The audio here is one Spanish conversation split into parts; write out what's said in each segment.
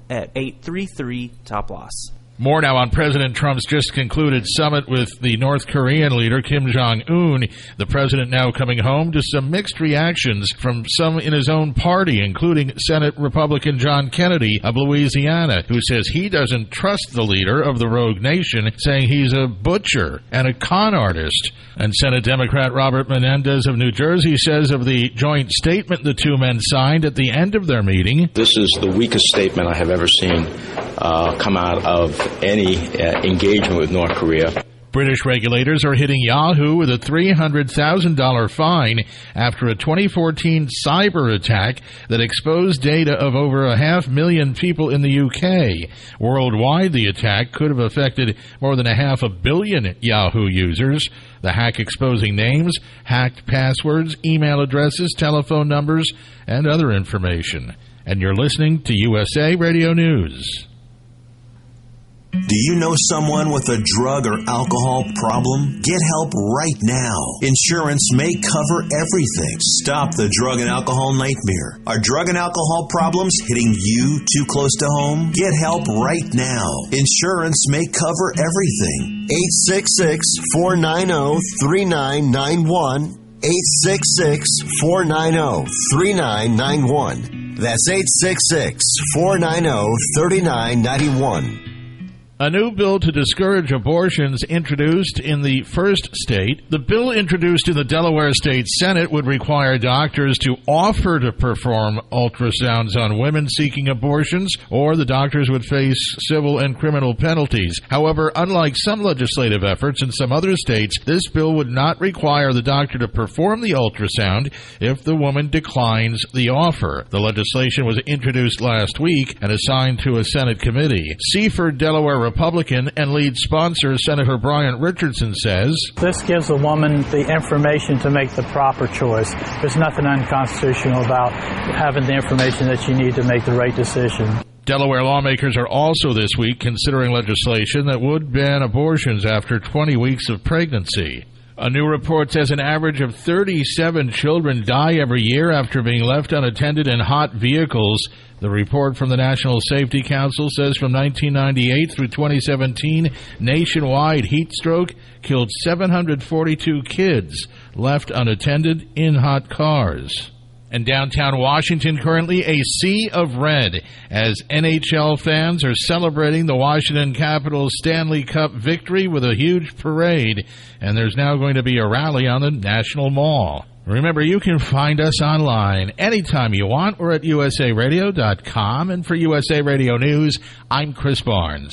at 833-TOP-LOSS. More now on President Trump's just concluded summit with the North Korean leader, Kim Jong-un. The president now coming home to some mixed reactions from some in his own party, including Senate Republican John Kennedy of Louisiana, who says he doesn't trust the leader of the rogue nation, saying he's a butcher and a con artist. And Senate Democrat Robert Menendez of New Jersey says of the joint statement the two men signed at the end of their meeting, "This is the weakest statement I have ever seen come out of any engagement with North Korea." British regulators are hitting Yahoo with a $300,000 fine after a 2014 cyber attack that exposed data of over 500,000 people in the UK. Worldwide, the attack could have affected more than 500 million Yahoo users. The hack exposing names, hacked passwords, email addresses, telephone numbers, and other information. And you're listening to USA Radio News. Do you know someone with a drug or alcohol problem? Get help right now. Insurance may cover everything. Stop the drug and alcohol nightmare. Are drug and alcohol problems hitting you too close to home? Get help right now. Insurance may cover everything. 866-490-3991. 866-490-3991. That's 866-490-3991. A new bill to discourage abortions introduced in the first state. The bill introduced in the Delaware State Senate would require doctors to offer to perform ultrasounds on women seeking abortions, or the doctors would face civil and criminal penalties. However, unlike some legislative efforts in some other states, this bill would not require the doctor to perform the ultrasound if the woman declines the offer. The legislation was introduced last week and assigned to a Senate committee. Seaford, Delaware Republican and lead sponsor Senator Bryant Richardson says, "This gives a woman the information to make the proper choice. There's nothing unconstitutional about having the information that you need to make the right decision." Delaware lawmakers are also this week considering legislation that would ban abortions after 20 weeks of pregnancy. A new report says an average of 37 children die every year after being left unattended in hot vehicles. The report from the National Safety Council says from 1998 through 2017, nationwide heat stroke killed 742 kids left unattended in hot cars. And downtown Washington, currently a sea of red as NHL fans are celebrating the Washington Capitals Stanley Cup victory with a huge parade. And there's now going to be a rally on the National Mall. Remember, you can find us online anytime you want. We're at usaradio.com. And for USA Radio News, I'm Chris Barnes.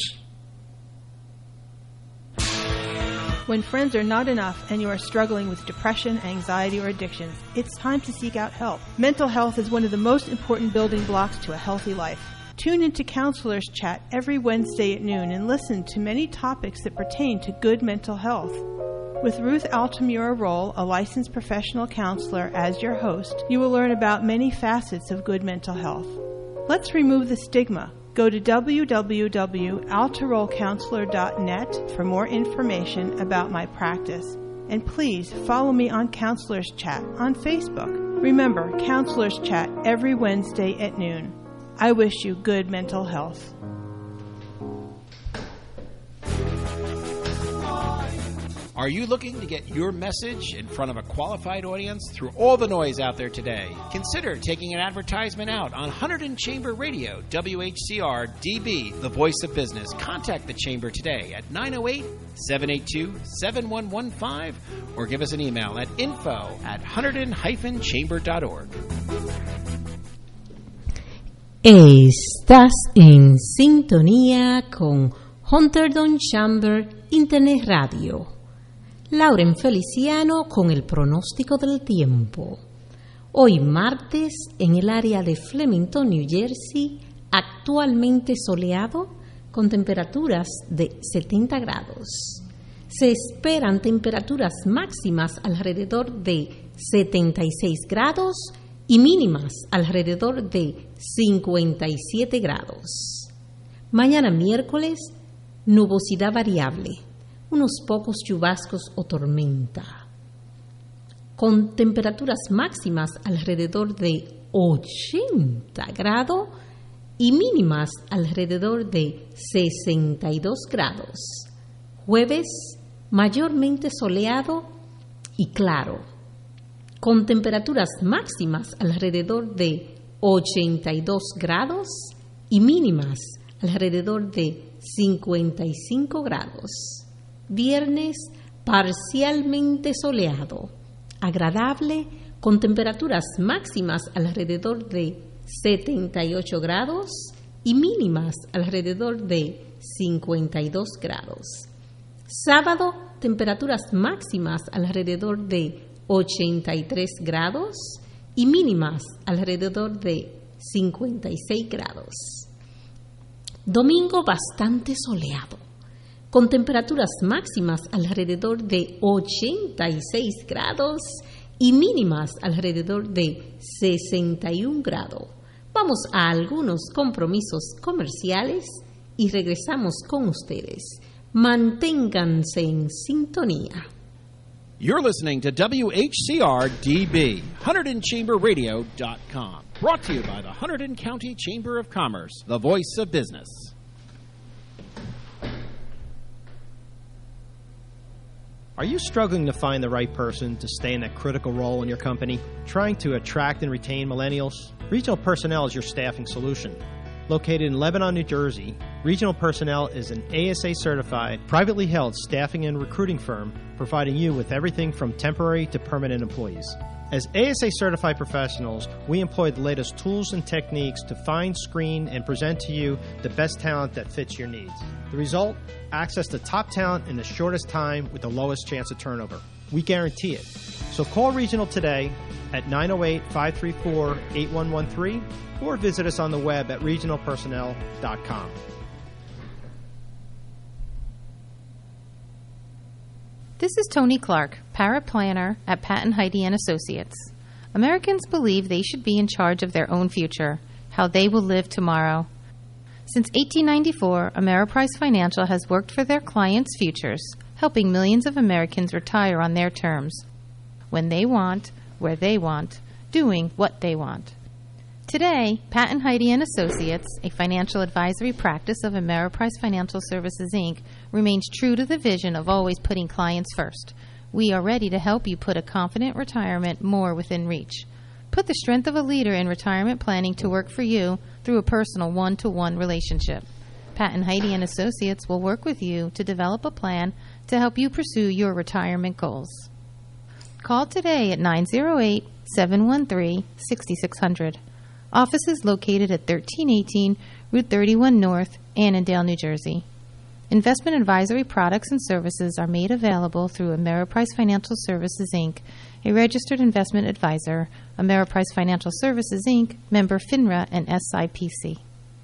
When friends are not enough and you are struggling with depression, anxiety, or addictions, it's time to seek out help. Mental health is one of the most important building blocks to a healthy life. Tune into Counselors Chat every Wednesday at noon and listen to many topics that pertain to good mental health. With Ruth Altamura-Roll, a licensed professional counselor, as your host, you will learn about many facets of good mental health. Let's remove the stigma. Go to www.altarollcounselor.net for more information about my practice. And please follow me on Counselors Chat on Facebook. Remember, Counselors Chat every Wednesday at noon. I wish you good mental health. Are you looking to get your message in front of a qualified audience through all the noise out there today? Consider taking an advertisement out on Hunterdon Chamber Radio, WHCR DB, the voice of business. Contact the Chamber today at 908-782-7115 or give us an email at info@hunterdon-chamber.org. Estás en sintonía con Hunterdon Chamber Internet Radio. Lauren Feliciano con el pronóstico del tiempo. Hoy martes en el área de Flemington, New Jersey, actualmente soleado con temperaturas de 70 grados. Se esperan temperaturas máximas alrededor de 76 grados y mínimas alrededor de 57 grados. Mañana miércoles, nubosidad variable. Unos pocos chubascos o tormenta, con temperaturas máximas alrededor de 80 grados y mínimas alrededor de 62 grados. Jueves, mayormente soleado y claro, con temperaturas máximas alrededor de 82 grados y mínimas alrededor de 55 grados. Viernes, parcialmente soleado, agradable, con temperaturas máximas alrededor de 78 grados y mínimas alrededor de 52 grados. Sábado, temperaturas máximas alrededor de 83 grados y mínimas alrededor de 56 grados. Domingo, bastante soleado, con temperaturas máximas alrededor de 86 grados y mínimas alrededor de 61 grados. Vamos a algunos compromisos comerciales y regresamos con ustedes. Manténganse en sintonía. You're listening to WHCR-DB, HunterdonChamberRadio.com. Brought to you by the Hunterdon County Chamber of Commerce, the voice of business. Are you struggling to find the right person to stay in that critical role in your company? Trying to attract and retain millennials? Regional Personnel is your staffing solution. Located in Lebanon, New Jersey, Regional Personnel is an ASA-certified, privately held staffing and recruiting firm providing you with everything from temporary to permanent employees. As ASA-certified professionals, we employ the latest tools and techniques to find, screen, and present to you the best talent that fits your needs. The result? Access to top talent in the shortest time with the lowest chance of turnover. We guarantee it. So call Regional today at 908-534-8113 or visit us on the web at regionalpersonnel.com. This is Tony Clark, paraplanner at Patton Heide & Associates. Americans believe they should be in charge of their own future, how they will live tomorrow. Since 1894, Ameriprise Financial has worked for their clients' futures, helping millions of Americans retire on their terms, when they want, where they want, doing what they want. Today, Patton Heide & Associates, a financial advisory practice of Ameriprise Financial Services, Inc., remains true to the vision of always putting clients first. We are ready to help you put a confident retirement more within reach. Put the strength of a leader in retirement planning to work for you through a personal one-to-one relationship. Patton Heide & Associates will work with you to develop a plan to help you pursue your retirement goals. Call today at 908-713-6600. Office is located at 1318 Route 31 North, Annandale, New Jersey. Investment advisory products and services are made available through Ameriprise Financial Services, Inc., a registered investment advisor, Ameriprise Financial Services, Inc., member FINRA and SIPC.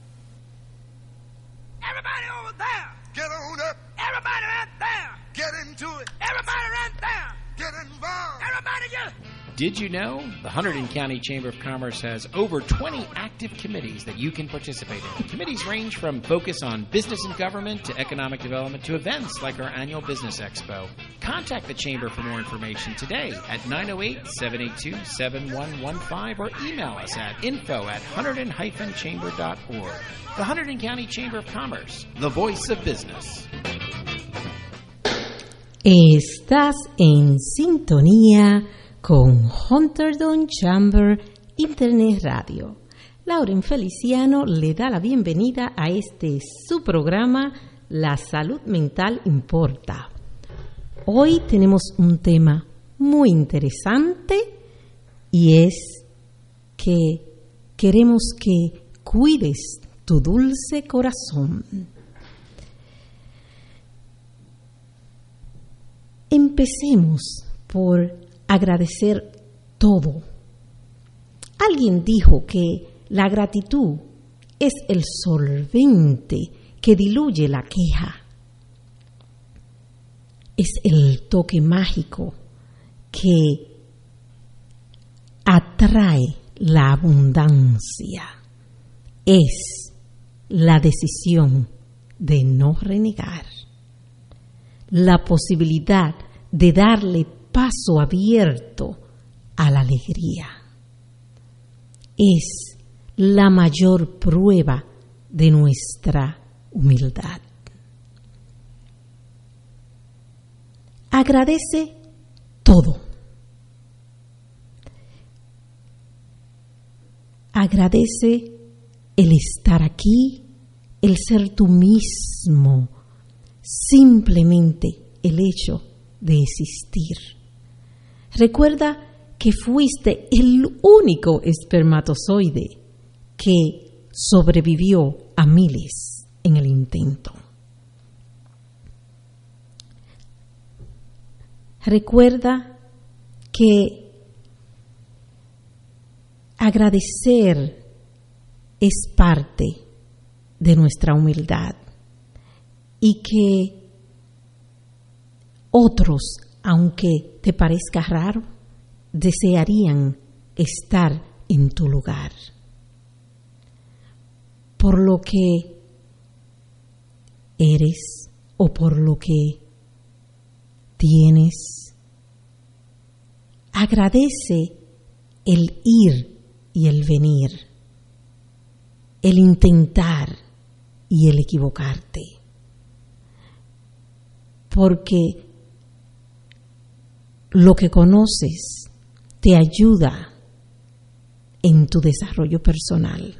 Everybody over there! Get on up! Everybody right there! Get into it! Everybody right there! Get involved! Everybody get... Did you know the Hunterdon County Chamber of Commerce has over 20 active committees that you can participate in? Committees range from focus on business and government to economic development to events like our annual Business Expo. Contact the Chamber for more information today at 908-782-7115 or email us at info@hunterdon-chamber.org. The Hunterdon County Chamber of Commerce, the voice of business. Estás en sintonía con Hunterdon Chamber Internet Radio. Lauren Feliciano le da la bienvenida a su programa La Salud Mental Importa. Hoy tenemos un tema muy interesante y es que queremos que cuides tu dulce corazón. Empecemos por agradecer todo. Alguien dijo que la gratitud es el solvente que diluye la queja. Es el toque mágico que atrae la abundancia. Es la decisión de no renegar. La posibilidad de darle paso abierto a la alegría. Es la mayor prueba de nuestra humildad. Agradece todo. Agradece el estar aquí, el ser tú mismo, simplemente el hecho de existir. Recuerda que fuiste el único espermatozoide que sobrevivió a miles en el intento. Recuerda que agradecer es parte de nuestra humildad y que otros, aunque te parezca raro, desearían estar en tu lugar. Por lo que eres o por lo que tienes. Agradece el ir y el venir, el intentar y el equivocarte, porque lo que conoces te ayuda en tu desarrollo personal.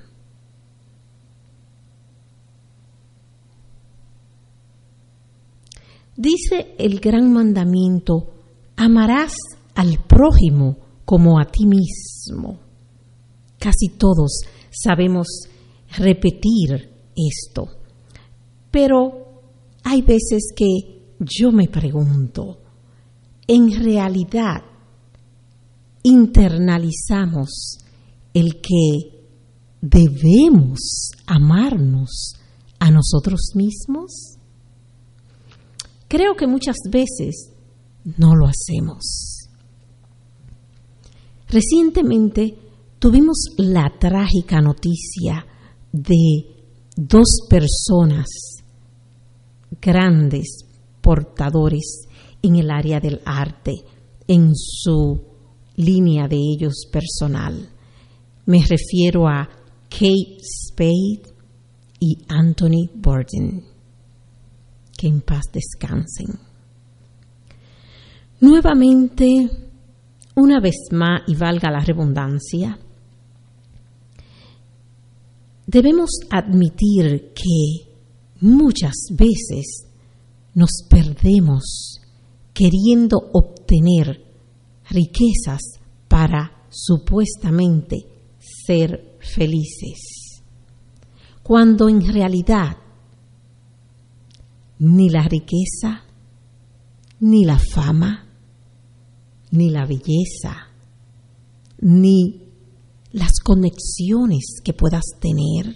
Dice el gran mandamiento: amarás al prójimo como a ti mismo. Casi todos sabemos repetir esto, pero hay veces que yo me pregunto, ¿en realidad internalizamos el que debemos amarnos a nosotros mismos? Creo que muchas veces no lo hacemos. Recientemente tuvimos la trágica noticia de 2 personas grandes portadores en el área del arte, en su línea de ellos personal. Me refiero a Kate Spade y Anthony Bourdain. Que en paz descansen. Nuevamente, una vez más, y valga la redundancia, debemos admitir que muchas veces nos perdemos queriendo obtener riquezas para supuestamente ser felices, cuando en realidad ni la riqueza, ni la fama, ni la belleza, ni las conexiones que puedas tener,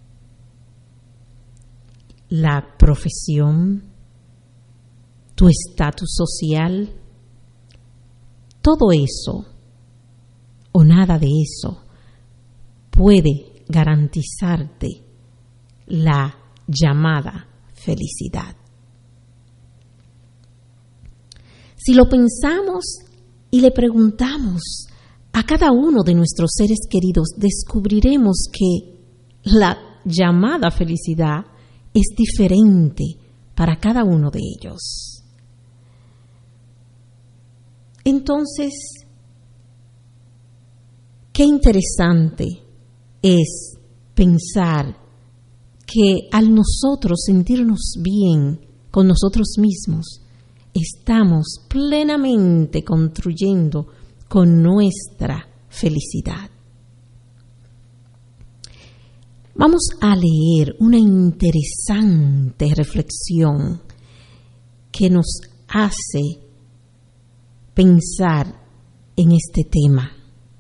la profesión, tu estatus social, todo eso o nada de eso puede garantizarte la llamada felicidad. Si lo pensamos y le preguntamos a cada uno de nuestros seres queridos, descubriremos que la llamada felicidad es diferente para cada uno de ellos. Entonces, qué interesante es pensar que al nosotros sentirnos bien con nosotros mismos, estamos plenamente construyendo con nuestra felicidad. Vamos a leer una interesante reflexión que nos hace pensar en este tema.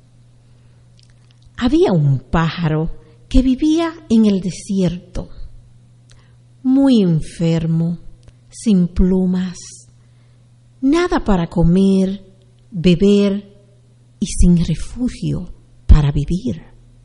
Había un pájaro que vivía en el desierto, muy enfermo, sin plumas, nada para comer, beber y sin refugio para vivir.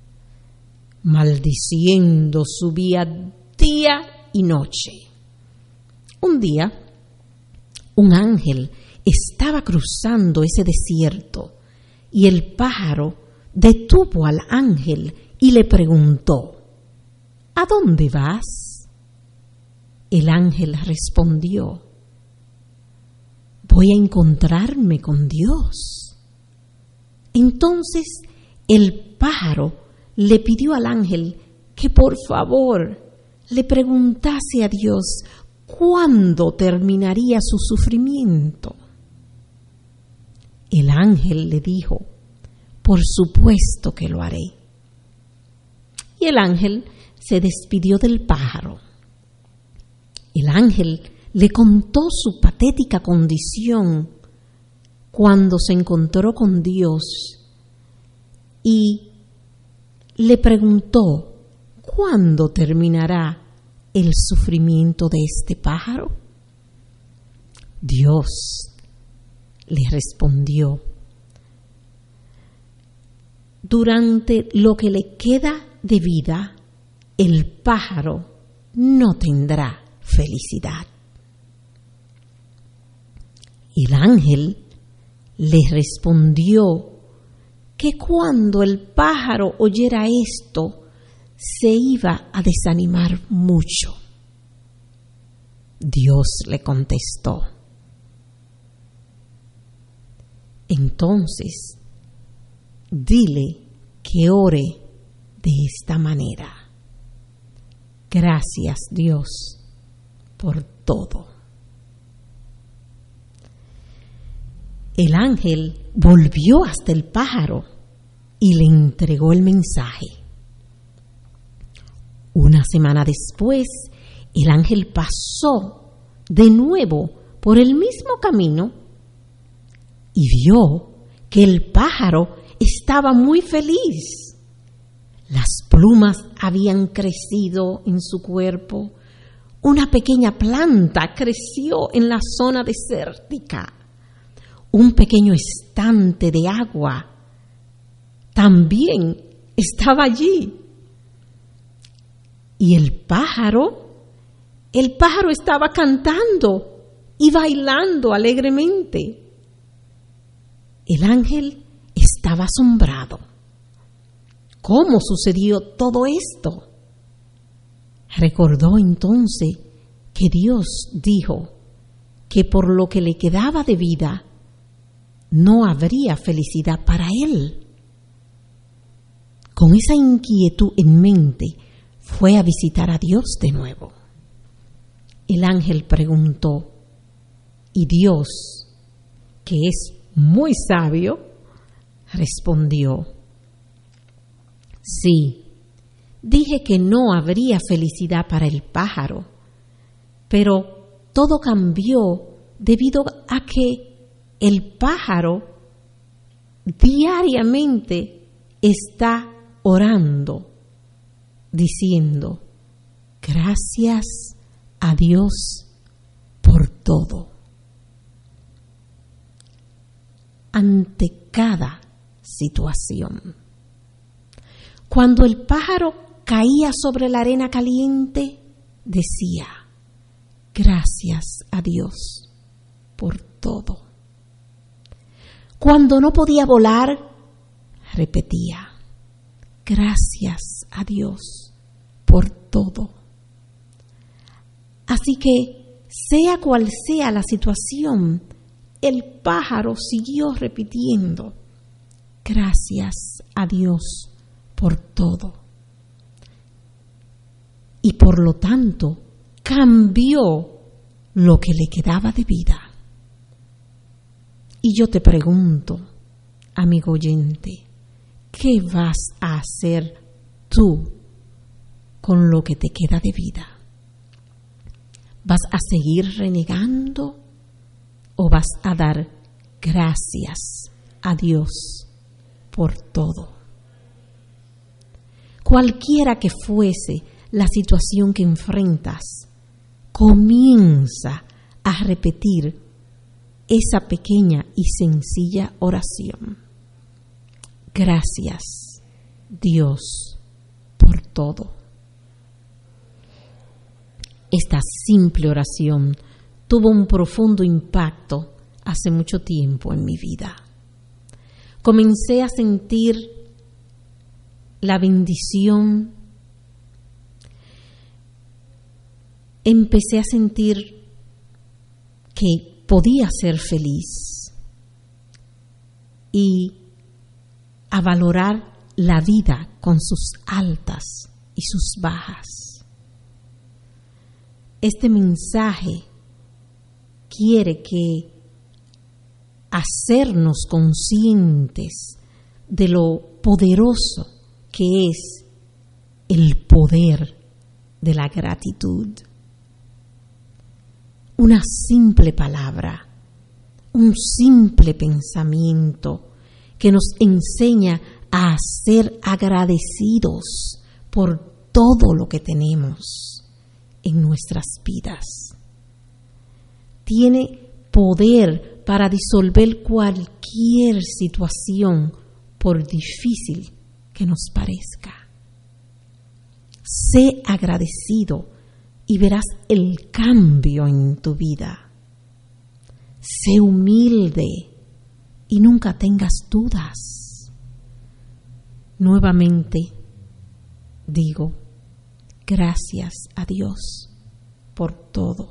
Maldiciendo su vida día y noche. Un día, un ángel estaba cruzando ese desierto y el pájaro detuvo al ángel y le preguntó: ¿A dónde vas? El ángel respondió: voy a encontrarme con Dios. Entonces el pájaro le pidió al ángel que por favor le preguntase a Dios cuándo terminaría su sufrimiento. El ángel le dijo: por supuesto que lo haré. Y el ángel se despidió del pájaro. El ángel le contó su patética condición cuando se encontró con Dios y le preguntó: ¿cuándo terminará el sufrimiento de este pájaro? Dios le respondió: durante lo que le queda de vida, el pájaro no tendrá felicidad. El ángel le respondió que cuando el pájaro oyera esto, se iba a desanimar mucho. Dios le contestó: entonces, dile que ore de esta manera: gracias, Dios, por todo. El ángel volvió hasta el pájaro y le entregó el mensaje. Una semana después, el ángel pasó de nuevo por el mismo camino y vio que el pájaro estaba muy feliz. Las plumas habían crecido en su cuerpo. Una pequeña planta creció en la zona desértica. Un pequeño estante de agua también estaba allí. Y el pájaro estaba cantando y bailando alegremente. El ángel estaba asombrado. ¿Cómo sucedió todo esto? Recordó entonces que Dios dijo que por lo que le quedaba de vida no habría felicidad para él. Con esa inquietud en mente, fue a visitar a Dios de nuevo. El ángel preguntó, y Dios, que es muy sabio, respondió: sí, dije que no habría felicidad para el pájaro, pero todo cambió debido a que el pájaro diariamente está orando, diciendo: gracias a Dios por todo. Ante cada situación. Cuando el pájaro caía sobre la arena caliente, decía: gracias a Dios por todo. Cuando no podía volar, repetía: gracias a Dios por todo. Así que, sea cual sea la situación, el pájaro siguió repitiendo: gracias a Dios por todo. Y por lo tanto, cambió lo que le quedaba de vida. Y yo te pregunto, amigo oyente, ¿qué vas a hacer tú con lo que te queda de vida? ¿Vas a seguir renegando o vas a dar gracias a Dios por todo? Cualquiera que fuese la situación que enfrentas, comienza a repetir esa pequeña y sencilla oración: gracias, Dios, por todo. Esta simple oración tuvo un profundo impacto hace mucho tiempo en mi vida. Comencé a sentir la bendición, empecé a sentir que podía ser feliz y a valorar la vida con sus altas y sus bajas. Este mensaje quiere que hacernos conscientes de lo poderoso que es el poder de la gratitud. Una simple palabra, un simple pensamiento que nos enseña a ser agradecidos por todo lo que tenemos en nuestras vidas. Tiene poder para disolver cualquier situación, por difícil que nos parezca. Sé agradecido y verás el cambio en tu vida. Sé humilde y nunca tengas dudas. Nuevamente digo, gracias a Dios por todo.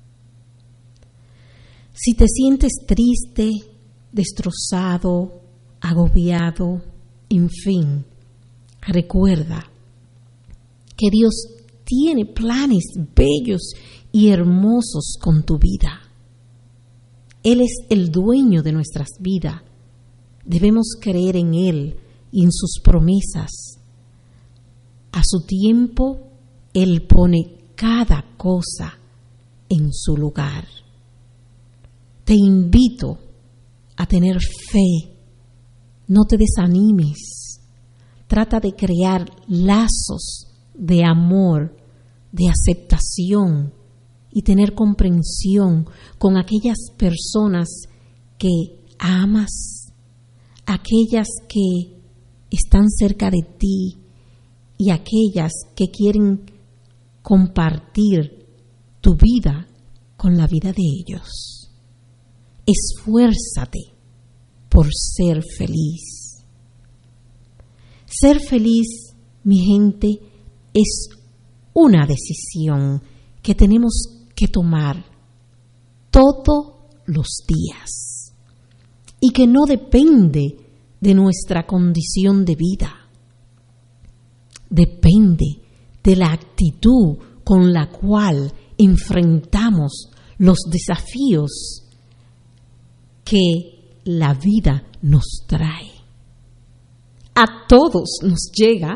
Si te sientes triste, destrozado, agobiado, en fin, recuerda que Dios tiene planes bellos y hermosos con tu vida. Él es el dueño de nuestras vidas. Debemos creer en Él y en sus promesas. A su tiempo, Él pone cada cosa en su lugar. Te invito a tener fe. No te desanimes. Trata de crear lazos de amor, de aceptación y tener comprensión con aquellas personas que amas, aquellas que están cerca de ti y aquellas que quieren compartir tu vida con la vida de ellos. Esfuérzate por ser feliz. Ser feliz, mi gente, es una decisión que tenemos que tomar todos los días y que no depende de nuestra condición de vida. Depende de la actitud con la cual enfrentamos los desafíos que la vida nos trae. A todos nos llega,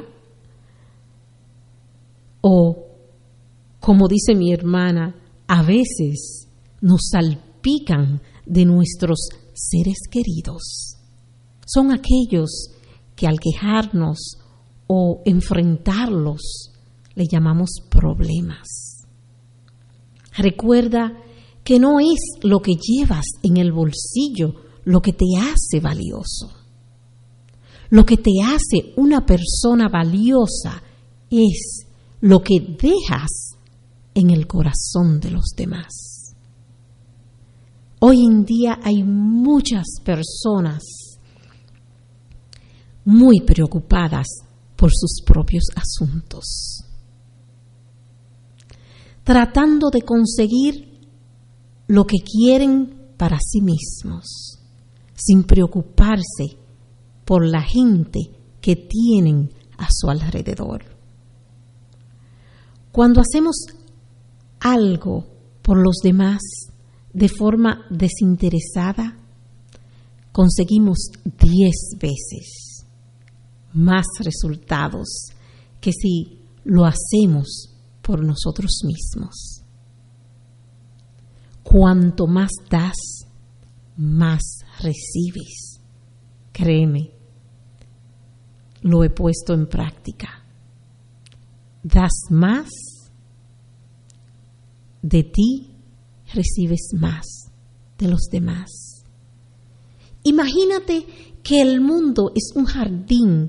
o como dice mi hermana, a veces nos salpican de nuestros seres queridos. Son aquellos que al quejarnos o enfrentarlos le llamamos problemas. Recuerda que no es lo que llevas en el bolsillo lo que te hace valioso. Lo que te hace una persona valiosa es lo que dejas en el corazón de los demás. Hoy en día hay muchas personas muy preocupadas por sus propios asuntos, tratando de conseguir lo que quieren para sí mismos, sin preocuparse por la gente que tienen a su alrededor. Cuando hacemos algo por los demás de forma desinteresada, conseguimos 10 veces más resultados que si lo hacemos por nosotros mismos. Cuanto más das, más recibes. Créeme, lo he puesto en práctica. Das más, de ti recibes más de los demás. Imagínate que el mundo es un jardín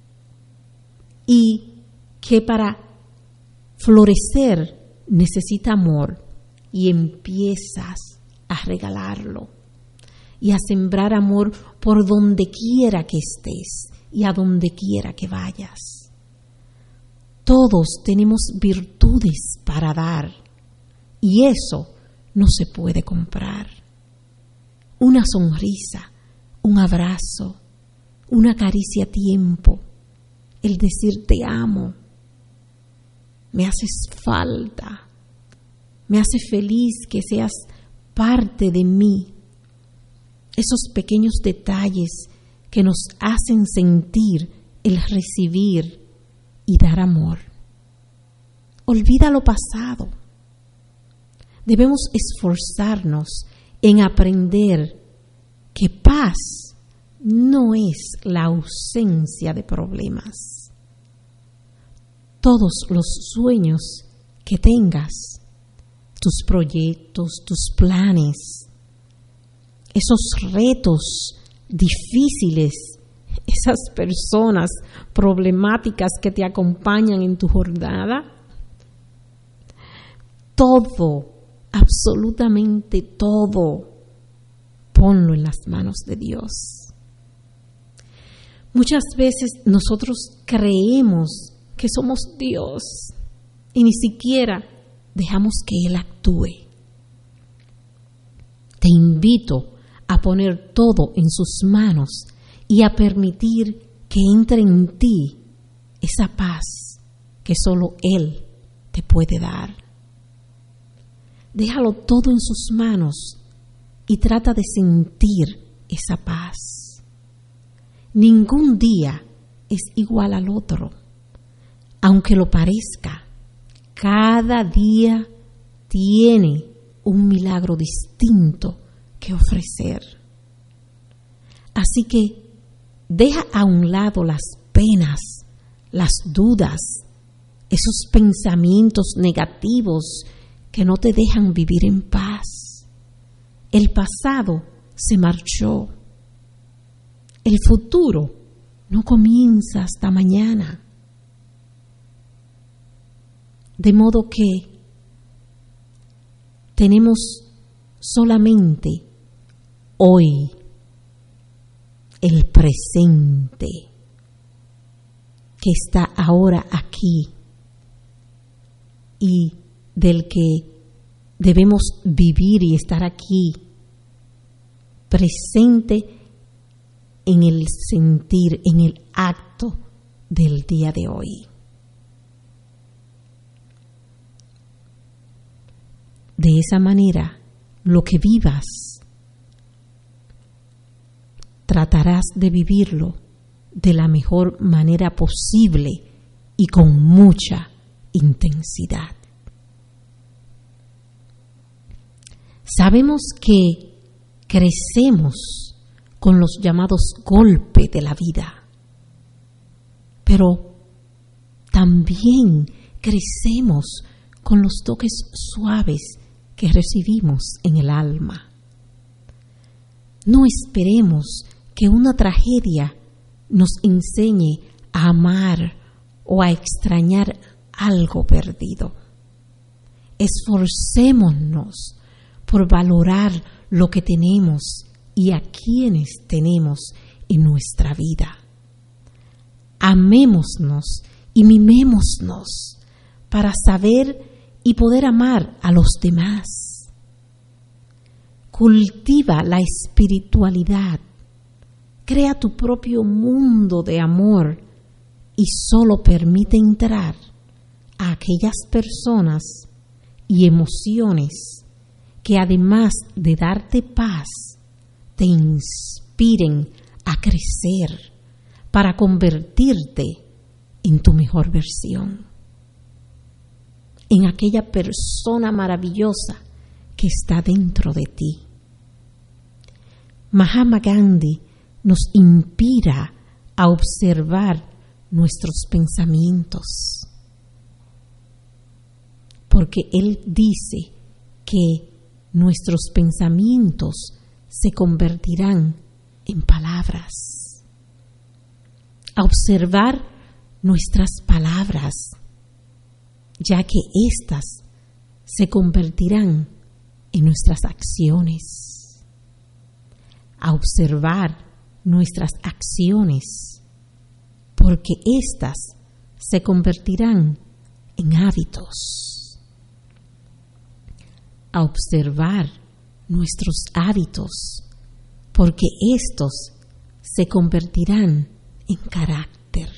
y que para florecer necesita amor, y empiezas a regalarlo y a sembrar amor por donde quiera que estés y a donde quiera que vayas. Todos tenemos virtudes para dar y eso no se puede comprar. Una sonrisa, un abrazo, una caricia a tiempo, el decir te amo, me haces falta, me hace feliz que seas parte de mí. Esos pequeños detalles que nos hacen sentir el recibir y dar amor. Olvida lo pasado. Debemos esforzarnos en aprender que paz no es la ausencia de problemas. Todos los sueños que tengas, tus proyectos, tus planes, esos retos difíciles, esas personas problemáticas que te acompañan en tu jornada, todo, absolutamente todo, ponlo en las manos de Dios. Muchas veces nosotros creemos que somos Dios y ni siquiera dejamos que Él actúe. Te invito a poner todo en sus manos y a permitir que entre en ti esa paz que solo Él te puede dar. Déjalo todo en sus manos y trata de sentir esa paz. Ningún día es igual al otro. Aunque lo parezca, cada día tiene un milagro distinto que ofrecer. Así que deja a un lado las penas, las dudas, esos pensamientos negativos que no te dejan vivir en paz. El pasado se marchó. El futuro no comienza hasta mañana. De modo que tenemos solamente hoy, el presente, que está ahora aquí y del que debemos vivir y estar aquí, presente en el sentir, en el acto del día de hoy. De esa manera, lo que vivas, tratarás de vivirlo de la mejor manera posible y con mucha intensidad. Sabemos que crecemos con los llamados golpes de la vida, pero también crecemos con los toques suaves que recibimos en el alma. No esperemos que una tragedia nos enseñe a amar o a extrañar algo perdido. Esforcémonos por valorar lo que tenemos y a quienes tenemos en nuestra vida. Amémonos y mimémonos para saber y poder amar a los demás. Cultiva la espiritualidad, crea tu propio mundo de amor y solo permite entrar a aquellas personas y emociones que además de darte paz, te inspiren a crecer para convertirte en tu mejor versión, en aquella persona maravillosa que está dentro de ti. Mahatma Gandhi nos inspira a observar nuestros pensamientos, porque él dice que nuestros pensamientos se convertirán en palabras. A observar nuestras palabras, ya que éstas se convertirán en nuestras acciones. A observar nuestras acciones, porque éstas se convertirán en hábitos. A observar nuestros hábitos, porque estos se convertirán en carácter.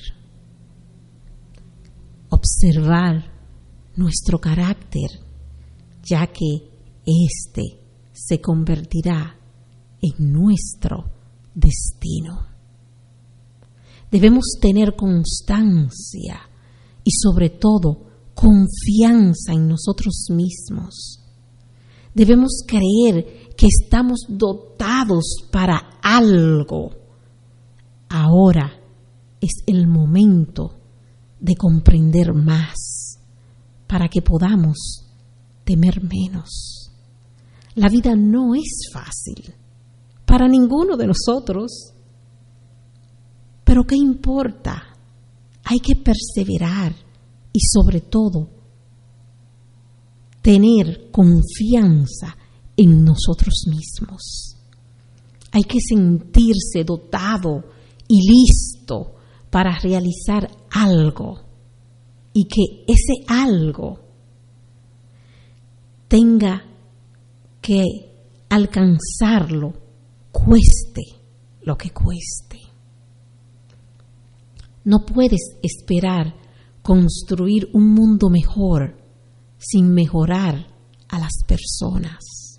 Observar nuestro carácter, ya que éste se convertirá en nuestro destino. Debemos tener constancia y sobre todo confianza en nosotros mismos. Debemos creer que estamos dotados para algo. Ahora es el momento de comprender más para que podamos temer menos. La vida no es fácil para ninguno de nosotros, pero ¿qué importa? Hay que perseverar y sobre todo tener confianza en nosotros mismos. Hay que sentirse dotado y listo para realizar algo y que ese algo tenga que alcanzarlo, cueste lo que cueste. No puedes esperar construir un mundo mejor sin mejorar a las personas.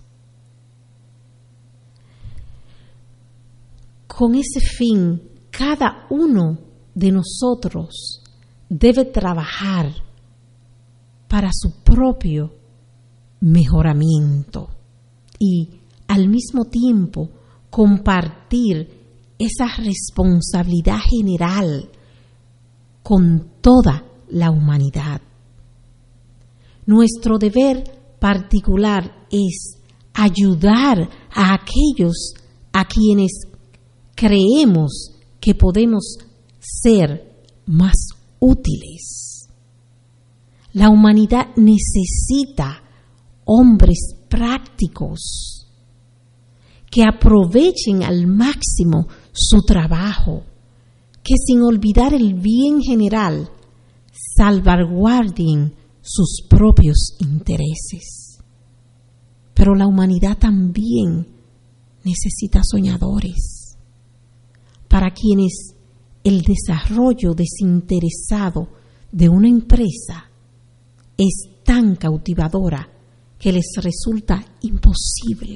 Con ese fin, cada uno de nosotros debe trabajar para su propio mejoramiento y al mismo tiempo compartir esa responsabilidad general con toda la humanidad. Nuestro deber particular es ayudar a aquellos a quienes creemos que podemos ser más útiles. La humanidad necesita hombres prácticos que aprovechen al máximo su trabajo, que sin olvidar el bien general salvaguarden sus propios intereses. Pero la humanidad también necesita soñadores, para quienes el desarrollo desinteresado de una empresa es tan cautivadora que les resulta imposible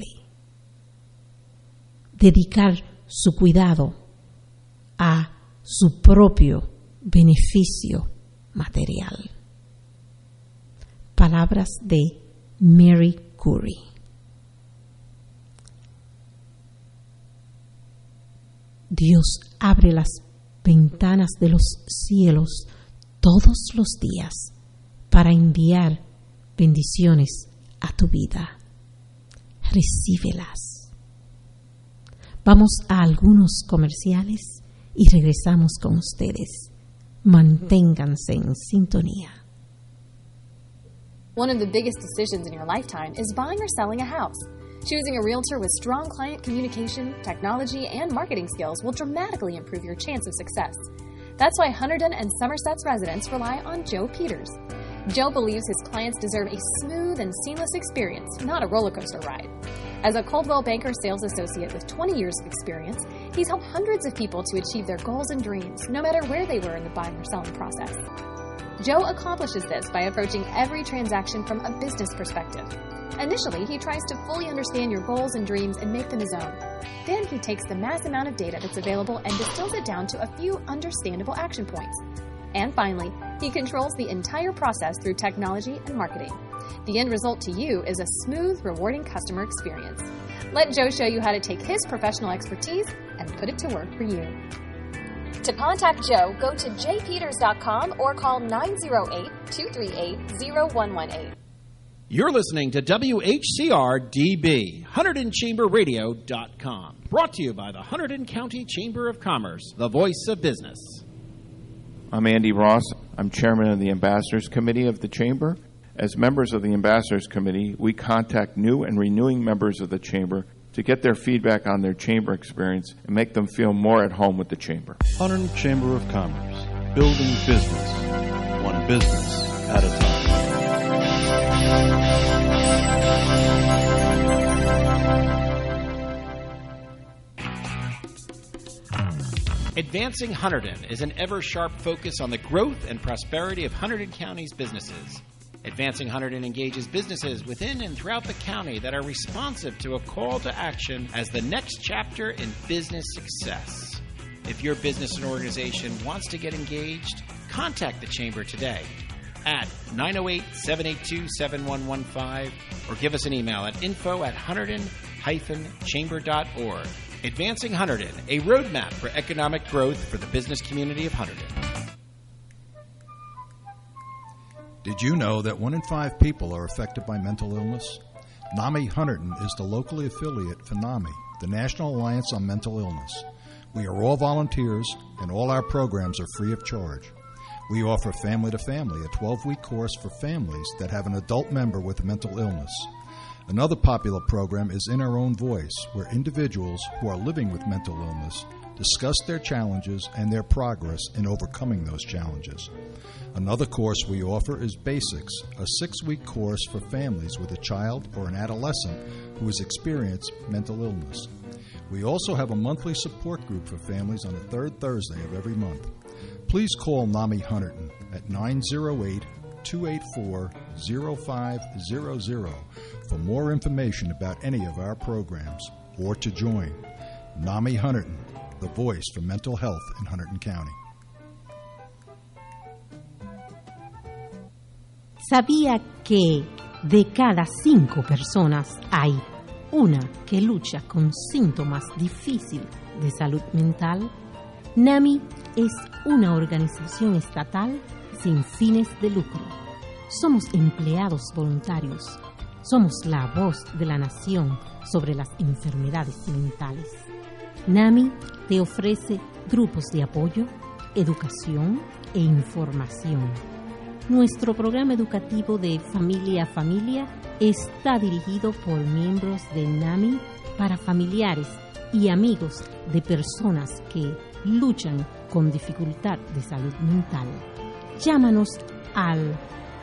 dedicar su cuidado a su propio beneficio material. Palabras de Mary Curry. Dios abre las ventanas de los cielos todos los días para enviar bendiciones a tu vida. Recíbelas. Vamos a algunos comerciales y regresamos con ustedes. Manténganse en sintonía. One of the biggest decisions in your lifetime is buying or selling a house. Choosing a realtor with strong client communication, technology, and marketing skills will dramatically improve your chance of success. That's why Hunterdon and Somerset's residents rely on Joe Peters. Joe believes his clients deserve a smooth and seamless experience, not a roller coaster ride. As a Coldwell Banker sales associate with 20 years of experience, he's helped hundreds of people to achieve their goals and dreams, no matter where they were in the buying or selling process. Joe accomplishes this by approaching every transaction from a business perspective. Initially, he tries to fully understand your goals and dreams and make them his own. Then he takes the mass amount of data that's available and distills it down to a few understandable action points. And finally, he controls the entire process through technology and marketing. The end result to you is a smooth, rewarding customer experience. Let Joe show you how to take his professional expertise and put it to work for you. To contact Joe, go to jpeters.com or call 908-238-0118. You're listening to WHCR-DB, HunterdonChamberRadio.com. Brought to you by the Hunterdon County Chamber of Commerce, the voice of business. I'm Andy Ross. I'm chairman of the Ambassadors Committee of the Chamber. As members of the Ambassadors Committee, we contact new and renewing members of the Chamber to get their feedback on their Chamber experience and make them feel more at home with the Chamber. Hunterdon Chamber of Commerce, building business, one business at a time. Advancing Hunterdon is an ever-sharp focus on the growth and prosperity of Hunterdon County's businesses. Advancing Hunterdon engages businesses within and throughout the county that are responsive to a call to action as the next chapter in business success. If your business and organization wants to get engaged, contact the Chamber today at 908-782-7115 or give us an email at info@hunterdon-chamber.org. Advancing Hunterdon, a roadmap for economic growth for the business community of Hunterdon. Did you know that 1 in 5 people are affected by mental illness? NAMI Hunterdon is the locally affiliate for NAMI, the National Alliance on Mental Illness. We are all volunteers, and all our programs are free of charge. We offer Family to Family, a 12-week course for families that have an adult member with a mental illness. Another popular program is In Our Own Voice, where individuals who are living with mental illness discuss their challenges and their progress in overcoming those challenges. Another course we offer is Basics, a 6-week course for families with a child or an adolescent who has experienced mental illness. We also have a monthly support group for families on the third Thursday of every month. Please call NAMI Hunterdon at 908-284-0500 for more information about any of our programs or to join. NAMI Hunterdon, the voice for mental health in Hunterdon County. ¿Sabía que de cada 5 personas hay una que lucha con síntomas difíciles de salud mental? NAMI es una organización estatal sin fines de lucro. Somos empleados voluntarios. Somos la voz de la nación sobre las enfermedades mentales. NAMI te ofrece grupos de apoyo, educación e información. Nuestro programa educativo de Familia a Familia está dirigido por miembros de NAMI para familiares y amigos de personas que luchan con dificultad de salud mental. Llámanos al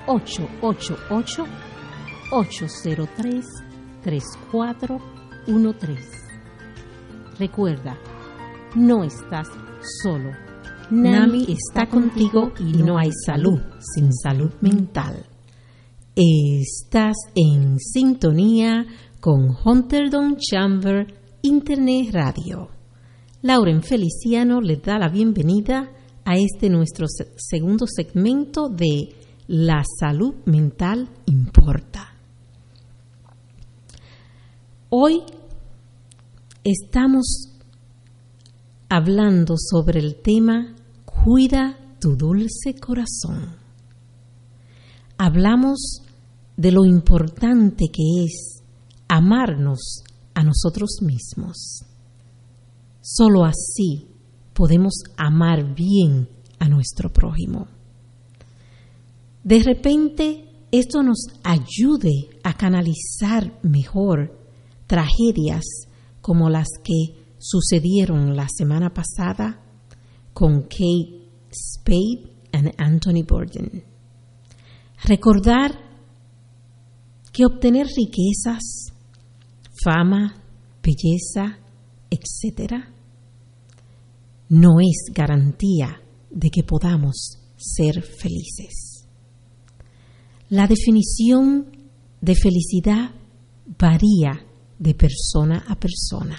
888-803-3413. Recuerda, no estás solo. NAMI está contigo y no hay salud sin salud mental. Estás en sintonía con Hunterdon Chamber Internet Radio. Lauren Feliciano le da la bienvenida a este nuestro segundo segmento de La salud mental importa. Hoy estamos hablando sobre el tema Cuida tu dulce corazón. Hablamos de lo importante que es amarnos a nosotros mismos. Solo así podemos amar bien a nuestro prójimo. De repente, esto nos ayude a canalizar mejor tragedias como las que sucedieron la semana pasada con Kate Spade y Anthony Bourdain. Recordar que obtener riquezas, fama, belleza, etc., no es garantía de que podamos ser felices. La definición de felicidad varía de persona a persona.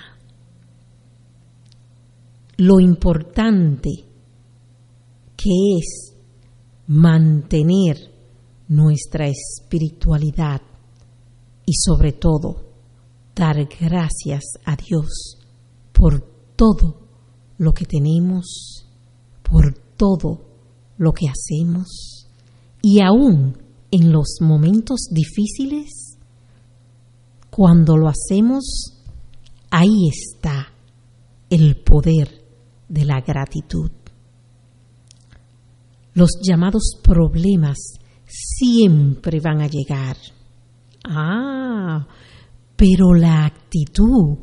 Lo importante que es mantener nuestra espiritualidad y sobre todo dar gracias a Dios por todo lo que tenemos, por todo lo que hacemos y aún en los momentos difíciles, cuando lo hacemos, ahí está el poder de la gratitud. Los llamados problemas siempre van a llegar. Pero la actitud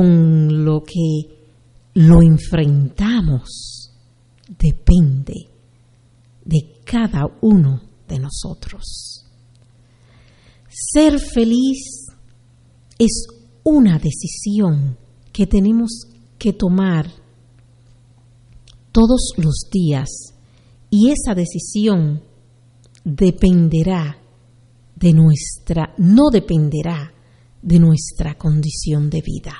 con lo que lo enfrentamos depende de cada uno de nosotros. Ser feliz es una decisión que tenemos que tomar todos los días, y esa decisión no dependerá de nuestra condición de vida.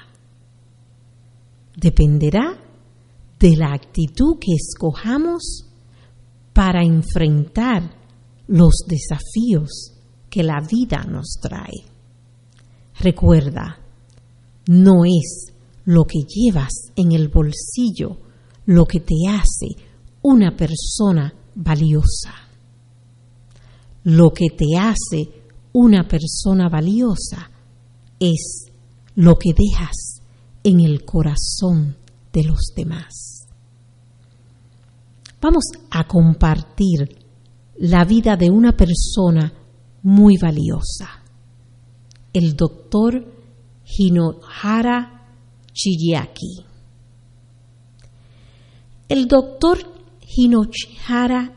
Dependerá de la actitud que escojamos para enfrentar los desafíos que la vida nos trae. Recuerda, no es lo que llevas en el bolsillo lo que te hace una persona valiosa. Lo que te hace una persona valiosa es lo que dejas en el corazón de los demás. Vamos a compartir la vida de una persona muy valiosa, el doctor Hinohara Chiyaki. El doctor Hinohara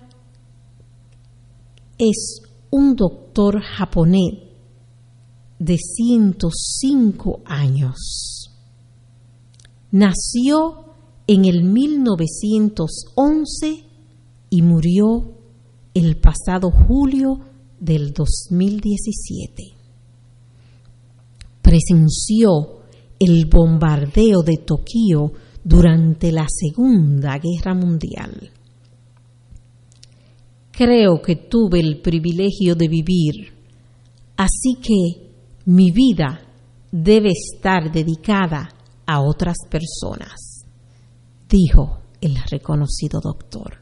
es un doctor japonés de 105 años. Nació en el 1911 y murió el pasado julio del 2017. Presenció el bombardeo de Tokio durante la Segunda Guerra Mundial. Creo que tuve el privilegio de vivir, así que mi vida debe estar dedicada a otras personas, dijo el reconocido doctor.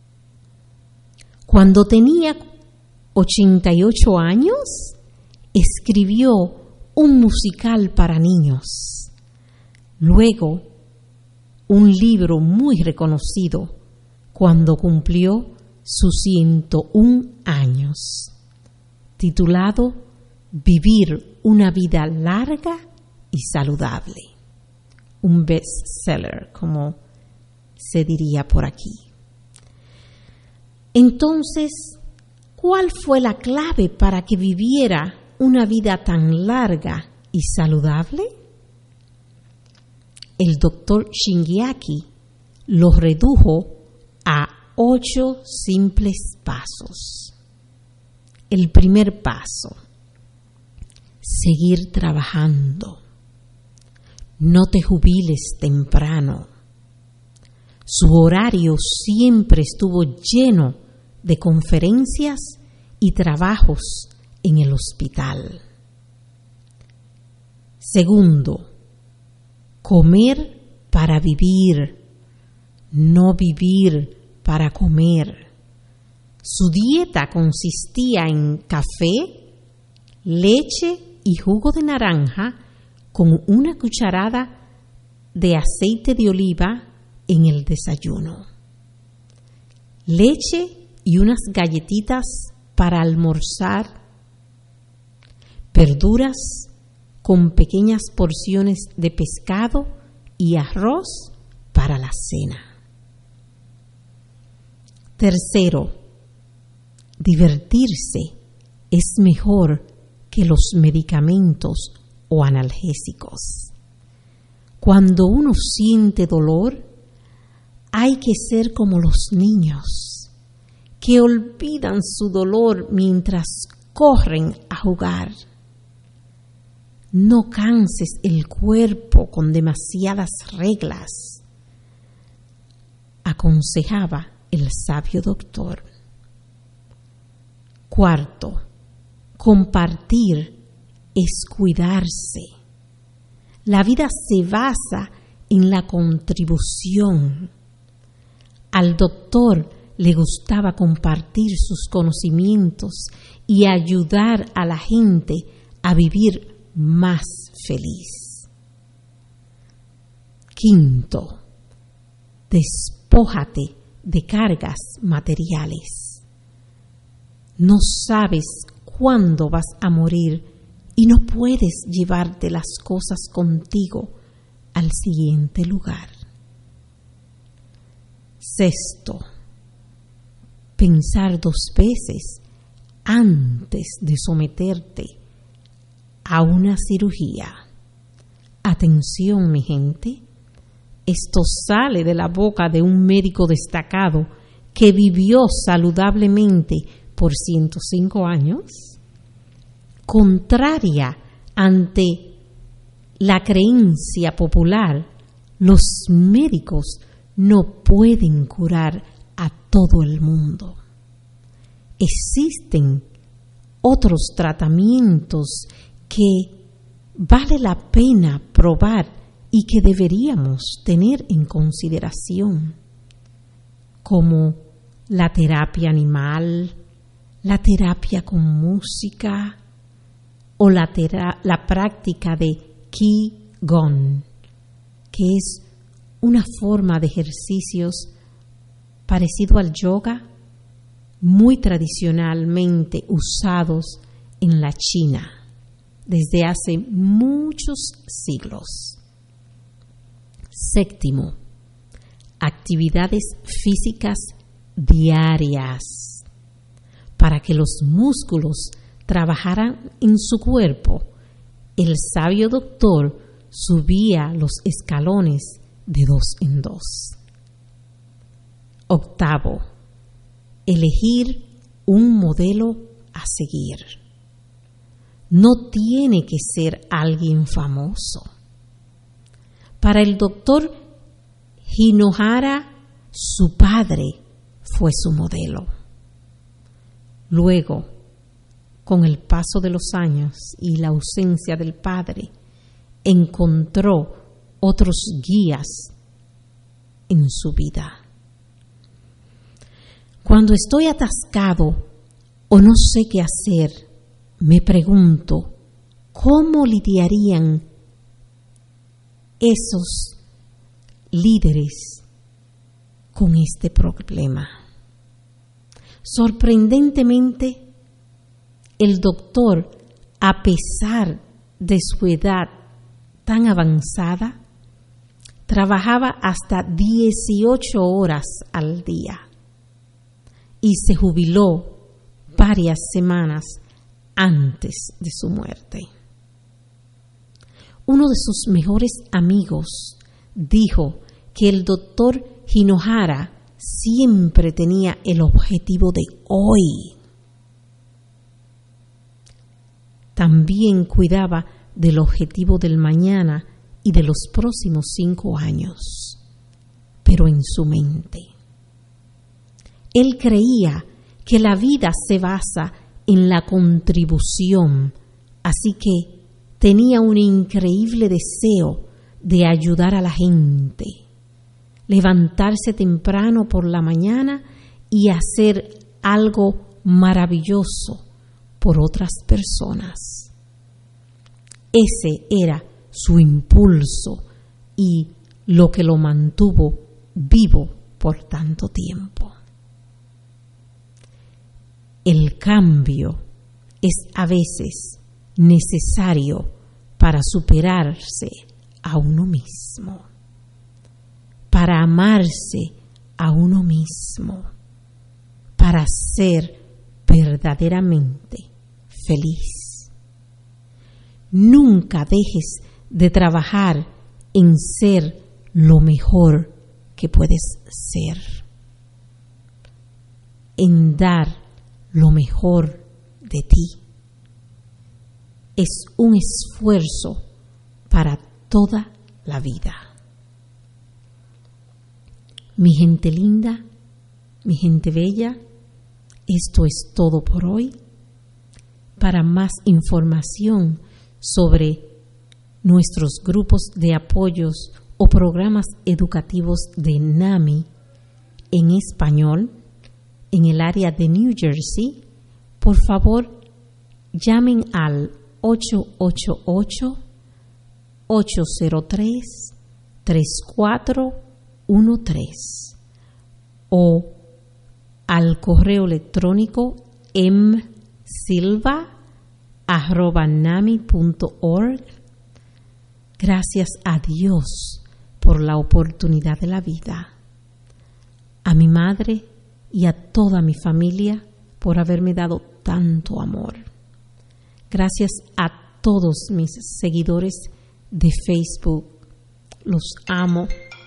Cuando tenía 88 años, escribió un musical para niños. Luego, un libro muy reconocido cuando cumplió sus 101 años, titulado Vivir una vida larga y saludable. Un bestseller, como se diría por aquí. Entonces, ¿cuál fue la clave para que viviera una vida tan larga y saludable? El doctor Shingyaki lo redujo a 8 simples pasos. El primer paso: seguir trabajando. No te jubiles temprano. Su horario siempre estuvo lleno de conferencias y trabajos en el hospital. Segundo, comer para vivir, no vivir para comer. Su dieta consistía en café, leche y jugo de naranja con una cucharada de aceite de oliva en el desayuno. Leche y unas galletitas para almorzar. Verduras con pequeñas porciones de pescado y arroz para la cena. Tercero, divertirse es mejor que los medicamentos o analgésicos. Cuando uno siente dolor, hay que ser como los niños, que olvidan su dolor mientras corren a jugar. No canses el cuerpo con demasiadas reglas, aconsejaba el sabio doctor. Cuarto, compartir es cuidarse. La vida se basa en la contribución. Al doctor le gustaba compartir sus conocimientos y ayudar a la gente a vivir más feliz. Quinto, despójate de cargas materiales. No sabes cuándo vas a morir y no puedes llevarte las cosas contigo al siguiente lugar. Sexto, pensar 2 veces antes de someterte a una cirugía. Atención, mi gente, esto sale de la boca de un médico destacado que vivió saludablemente por 105 años, contraria ante la creencia popular. Los médicos no pueden curar a todo el mundo. Existen otros tratamientos que vale la pena probar y que deberíamos tener en consideración, como la terapia animal, la terapia con música o la práctica de Qigong, que es una forma de ejercicios parecido al yoga, muy tradicionalmente usados en la China desde hace muchos siglos. 7, actividades físicas diarias. Para que los músculos trabajaran en su cuerpo, el sabio doctor subía los escalones de 2 en 2. 8, elegir un modelo a seguir. No tiene que ser alguien famoso. Para el doctor Hinohara, su padre fue su modelo. Luego, con el paso de los años y la ausencia del padre, encontró otros guías en su vida. Cuando estoy atascado o no sé qué hacer, me pregunto, ¿cómo lidiarían esos líderes con este problema? Sorprendentemente, el doctor, a pesar de su edad tan avanzada, trabajaba hasta 18 horas al día y se jubiló varias semanas antes de su muerte. Uno de sus mejores amigos dijo que el doctor Hinohara siempre tenía el objetivo de hoy. También cuidaba del objetivo del mañana y de los próximos 5 años, pero en su mente. Él creía que la vida se basa en la contribución, así que tenía un increíble deseo de ayudar a la gente, levantarse temprano por la mañana y hacer algo maravilloso por otras personas. Ese era su impulso y lo que lo mantuvo vivo por tanto tiempo. El cambio es a veces necesario para superarse a uno mismo, para amarse a uno mismo, para ser verdaderamente feliz. Nunca dejes de trabajar en ser lo mejor que puedes ser, en dar lo mejor de ti. Es un esfuerzo para toda la vida. Mi gente linda, mi gente bella, esto es todo por hoy. Para más información sobre nuestros grupos de apoyos o programas educativos de NAMI en español en el área de New Jersey, por favor llamen al 888-803-3413 o al correo electrónico msilva@nami.org. Gracias a Dios por la oportunidad de la vida, a mi madre y a toda mi familia por haberme dado tanto amor. Gracias a todos mis seguidores de Facebook. Los amo.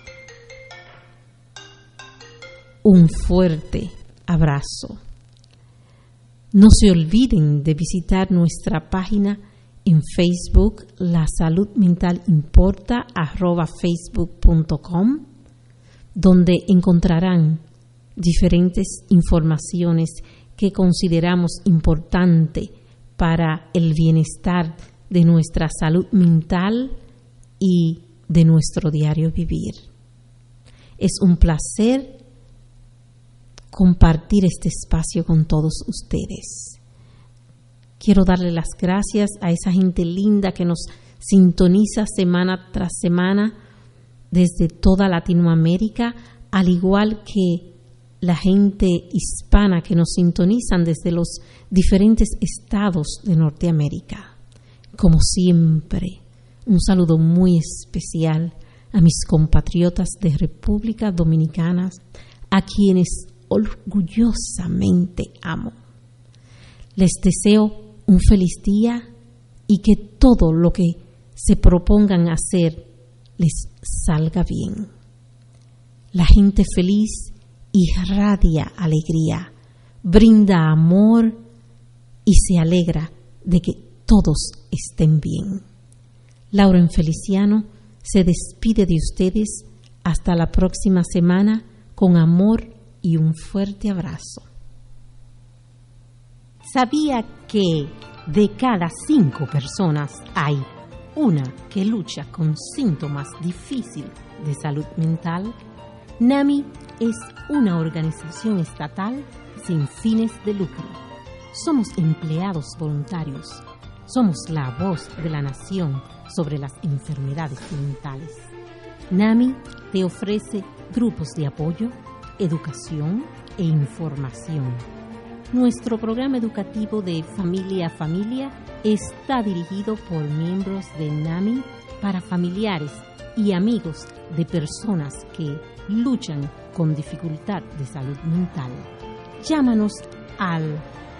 Un fuerte abrazo. No se olviden de visitar nuestra página en Facebook, La Salud Mental Importa, @facebook.com, donde encontrarán diferentes informaciones que consideramos importante para el bienestar de nuestra salud mental y de nuestro diario vivir. Es un placer compartir este espacio con todos ustedes. Quiero darle las gracias a esa gente linda que nos sintoniza semana tras semana desde toda Latinoamérica, al igual que la gente hispana que nos sintonizan desde los diferentes estados de Norteamérica. Como siempre, un saludo muy especial a mis compatriotas de República Dominicana, a quienes orgullosamente amo. Les deseo un feliz día y que todo lo que se propongan hacer les salga bien. La gente feliz irradia alegría, brinda amor y se alegra de que todos estén bien. Lauren Feliciano se despide de ustedes hasta la próxima semana con amor y un fuerte abrazo. ¿Sabía que de cada 5 personas hay una que lucha con síntomas difíciles de salud mental? NAMI es una organización estatal sin fines de lucro. Somos empleados voluntarios. Somos la voz de la nación sobre las enfermedades mentales. NAMI te ofrece grupos de apoyo, educación e información. Nuestro programa educativo de Familia a Familia está dirigido por miembros de NAMI para familiares y amigos de personas que luchan con dificultad de salud mental. Llámanos al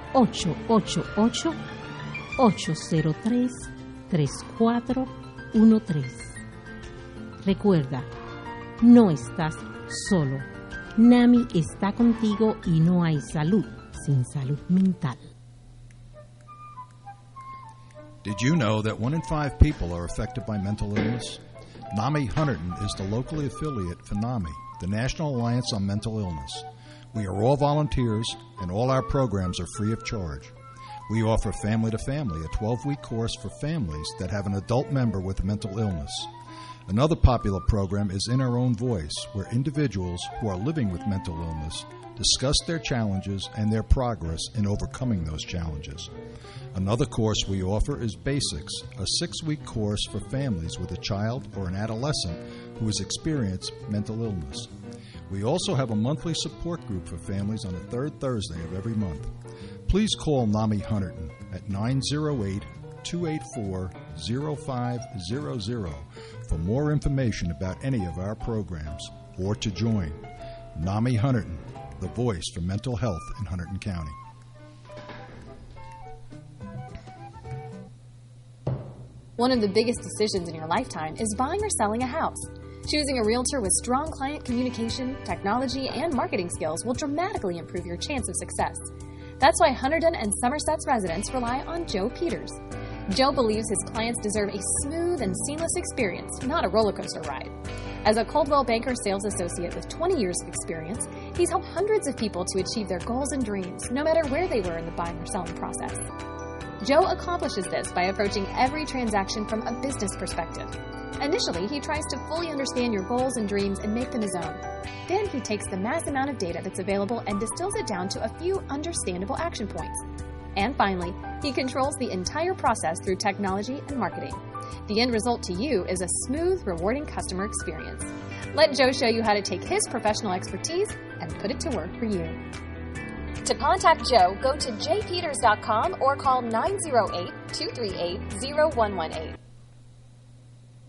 888-803-3413. Recuerda, no estás solo. NAMI está contigo y no hay salud sin salud mental. Did you know that 1 in 5 people are affected by mental illness? NAMI Hunterdon is the locally affiliate for NAMI, the National Alliance on Mental Illness. We are all volunteers, and all our programs are free of charge. We offer Family to Family, a 12-week course for families that have an adult member with mental illness. Another popular program is In Our Own Voice, where individuals who are living with mental illness discuss their challenges and their progress in overcoming those challenges. Another course we offer is Basics, a 6-week course for families with a child or an adolescent who has experienced mental illness. We also have a monthly support group for families on the 3rd Thursday of every month. Please call NAMI Hunterdon at 908-284-0500 for more information about any of our programs or to join. NAMI Hunterdon, the voice for mental health in Hunterdon County. One of the biggest decisions in your lifetime is buying or selling a house. Choosing a realtor with strong client communication, technology, and marketing skills will dramatically improve your chance of success. That's why Hunterdon and Somerset's residents rely on Joe Peters. Joe believes his clients deserve a smooth and seamless experience, not a roller coaster ride. As a Coldwell Banker sales associate with 20 years of experience, he's helped hundreds of people to achieve their goals and dreams, no matter where they were in the buying or selling process. Joe accomplishes this by approaching every transaction from a business perspective. Initially, he tries to fully understand your goals and dreams and make them his own. Then he takes the mass amount of data that's available and distills it down to a few understandable action points. And finally, he controls the entire process through technology and marketing. The end result to you is a smooth, rewarding customer experience. Let Joe show you how to take his professional expertise and put it to work for you. To contact Joe, go to jpeters.com or call 908-238-0118.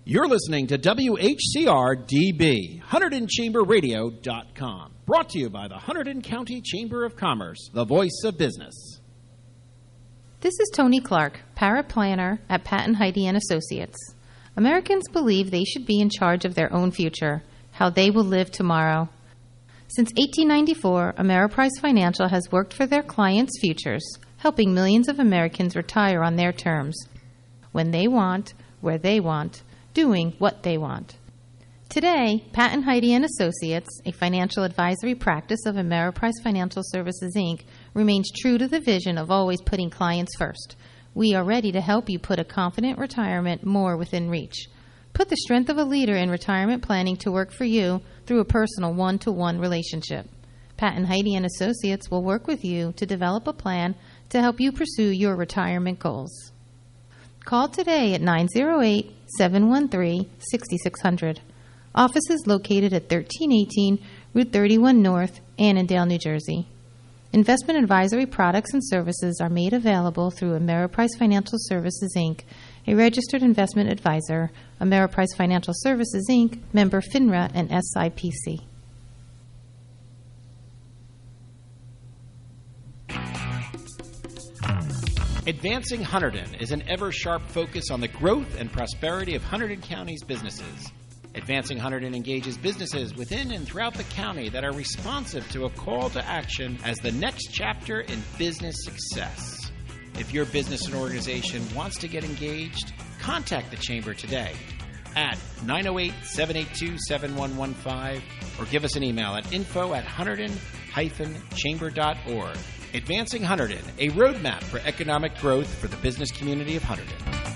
You're listening to WHCR-DB, HunterdonChamberRadio.com. Brought to you by the Hunterdon County Chamber of Commerce, the voice of business. This is Tony Clark, paraplanner at Pat and Heidi and Associates. Americans believe they should be in charge of their own future, how they will live tomorrow. Since 1894, Ameriprise Financial has worked for their clients' futures, helping millions of Americans retire on their terms, when they want, where they want, doing what they want. Today, Pat and Heidi and Associates, a financial advisory practice of Ameriprise Financial Services, Inc., remains true to the vision of always putting clients first. We are ready to help you put a confident retirement more within reach. Put the strength of a leader in retirement planning to work for you through a personal one-to-one relationship. Pat and Heidi and Associates will work with you to develop a plan to help you pursue your retirement goals. Call today at 908-713-6600. Office is located at 1318 Route 31 North, Annandale, New Jersey. Investment advisory products and services are made available through Ameriprise Financial Services, Inc., a registered investment advisor, Ameriprise Financial Services, Inc., member FINRA and SIPC. Advancing Hunterdon is an ever-sharp focus on the growth and prosperity of Hunterdon County's businesses. Advancing Hunterdon engages businesses within and throughout the county that are responsive to a call to action as the next chapter in business success. If your business and organization wants to get engaged, contact the Chamber today at 908-782-7115 or give us an email at info@hunterdon-chamber.org. Advancing Hunterdon, a roadmap for economic growth for the business community of Hunterdon.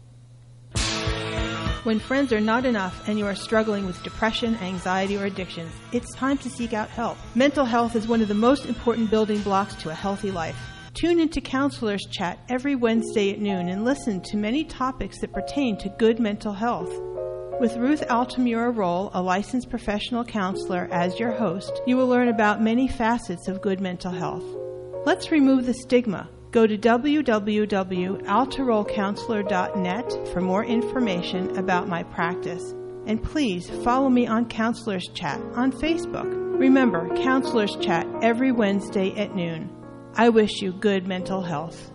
When friends are not enough and you are struggling with depression, anxiety, or addictions, it's time to seek out help. Mental health is one of the most important building blocks to a healthy life. Tune into Counselors Chat every Wednesday at noon and listen to many topics that pertain to good mental health. With Ruth Altamura Roll, a licensed professional counselor, as your host, you will learn about many facets of good mental health. Let's remove the stigma. Go to www.altarollcounselor.net for more information about my practice. And please follow me on Counselors Chat on Facebook. Remember, Counselors Chat every Wednesday at noon. I wish you good mental health.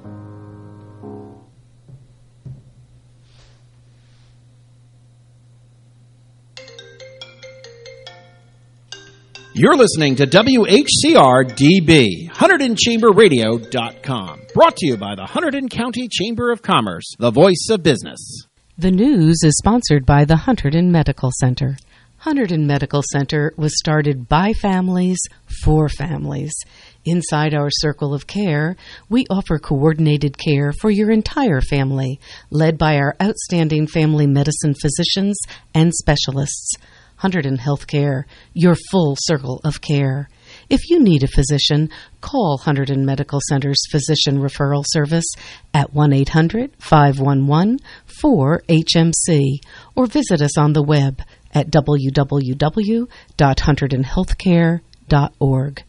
You're listening to WHCR-DB, HunterdonChamberRadio.com. Brought to you by the Hunterdon County Chamber of Commerce, the voice of business. The news is sponsored by the Hunterdon Medical Center. Hunterdon Medical Center was started by families for families. Inside our circle of care, we offer coordinated care for your entire family, led by our outstanding family medicine physicians and specialists. Hunterdon Healthcare, your full circle of care. If you need a physician, call Hunterdon Medical Center's Physician Referral Service at 1-800-511-4HMC or visit us on the web at www.hunterdonhealthcare.org.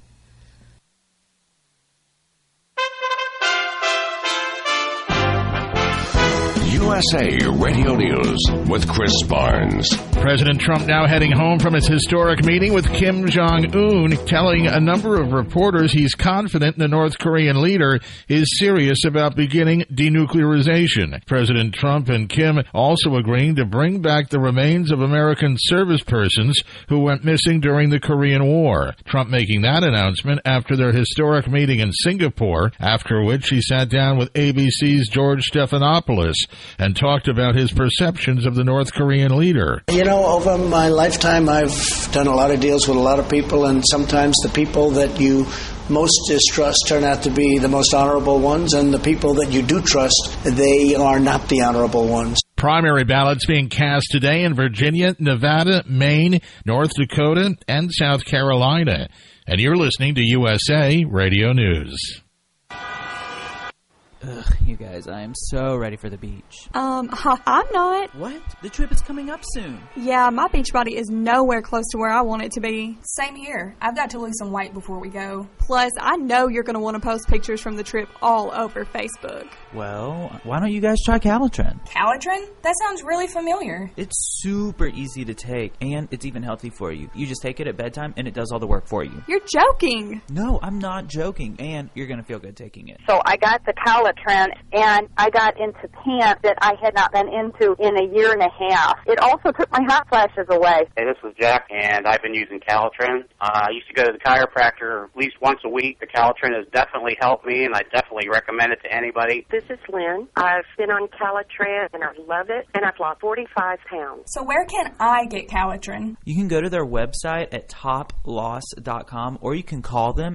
USA Radio News with Chris Barnes. President Trump now heading home from his historic meeting with Kim Jong-un, telling a number of reporters he's confident the North Korean leader is serious about beginning denuclearization. President Trump and Kim also agreeing to bring back the remains of American service persons who went missing during the Korean War. Trump making that announcement after their historic meeting in Singapore, after which he sat down with ABC's George Stephanopoulos and talked about his perceptions of the North Korean leader. You know, over my lifetime, I've done a lot of deals with a lot of people, and sometimes the people that you most distrust turn out to be the most honorable ones, and the people that you do trust, they are not the honorable ones. Primary ballots being cast today in Virginia, Nevada, Maine, North Dakota, and South Carolina. And you're listening to USA Radio News. Ugh, you guys, I am so ready for the beach. I'm not. What? The trip is coming up soon. Yeah, my beach body is nowhere close to where I want it to be. Same here. I've got to lose some weight before we go. Plus, I know you're going to want to post pictures from the trip all over Facebook. Well, why don't you guys try Calitrin? Calitrin? That sounds really familiar. It's super easy to take, and it's even healthy for you. You just take it at bedtime, and it does all the work for you. You're joking. No, I'm not joking, and you're going to feel good taking it. So I got the Calitrin, and I got into pants that I had not been into in a year and a half. It also took my hot flashes away. Hey, this is Jack, and I've been using Calitrin. I used to go to the chiropractor at least once a week. The Calitrin has definitely helped me, and I definitely recommend it to anybody. This is Lynn. I've been on Calitrin, and I love it, and I've lost 45 pounds. So where can I get Calitrin? You can go to their website at toploss.com, or you can call them